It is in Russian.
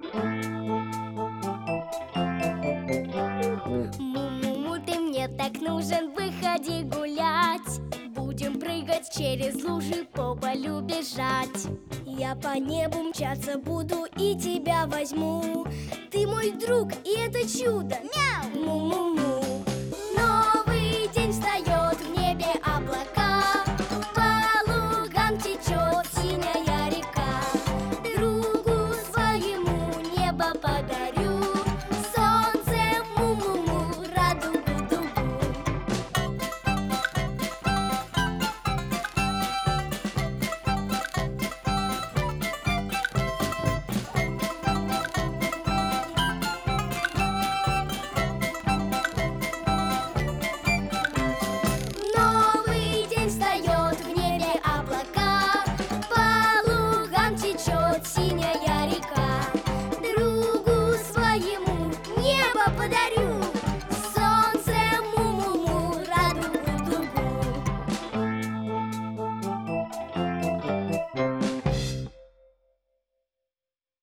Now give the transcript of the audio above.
Му-му-му, ты мне так нужен, выходи гулять. Будем прыгать через лужи, по полю бежать. Я по небу мчаться буду и тебя возьму. Ты мой друг, и это чудо. Мяу! Му-му-му.